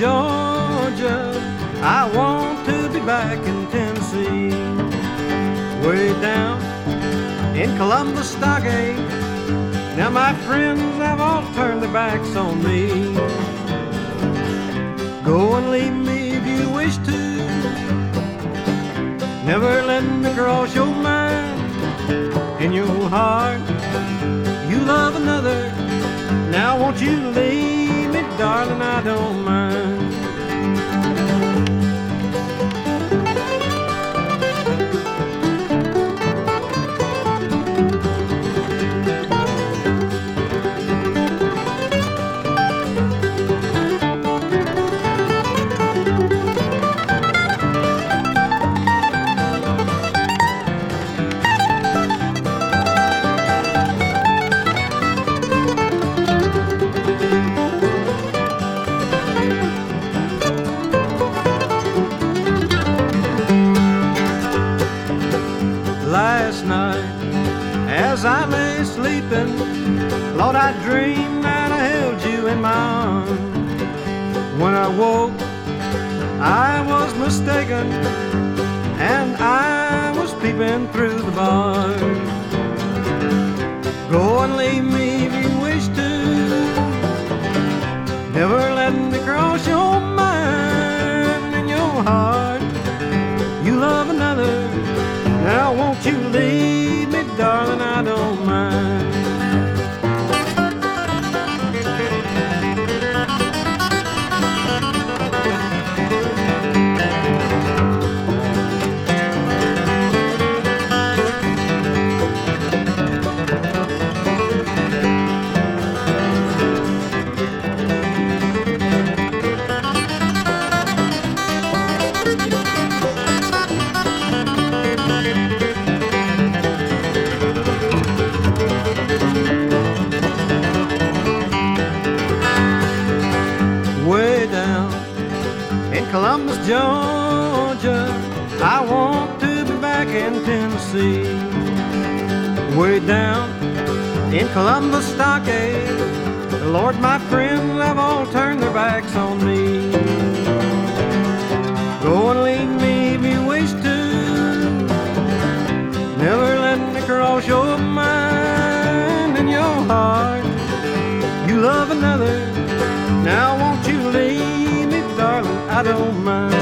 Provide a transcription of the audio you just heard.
Georgia. I want to be back in Tennessee. Way down in Columbus Stockade, now my friends have all turned their backs on me. Go and leave me if you wish to, never let me cross your mind. In your heart you love another, now won't you leave me, darling, I don't mind. Last night, as I lay sleeping, Lord, I dreamed that I held you in my arms. When I woke, I was mistaken, and I was peeping through the bars. Go and leave me if you wish to, never let me cross your mind. In your heart you love another, now won't you leave me, darling, I don't mind. Way down in Columbus, Georgia, I want to be back in Tennessee. Way down in Columbus Stockade, Lord, my friends have all turned their backs on me. Go and leave me if you wish to, never let me cross your mind. In your heart you love another, now won't you leave me, darling, I don't mind.